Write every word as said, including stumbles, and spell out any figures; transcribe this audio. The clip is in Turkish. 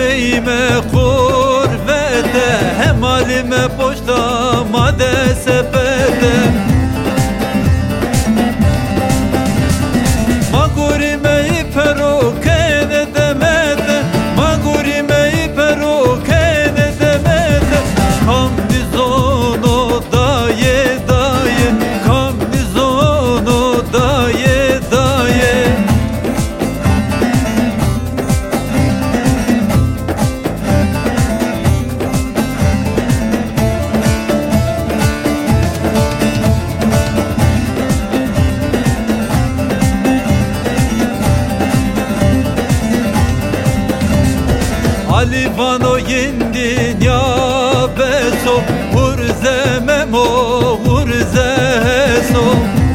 beyime kurvete, hem halime boşta made sepete. Magurime iperukene demete, magurime iperukene demete. Kam bizono daye daye, kam bizono daye daye. Alivano yendin ya beso, urze memo urze so.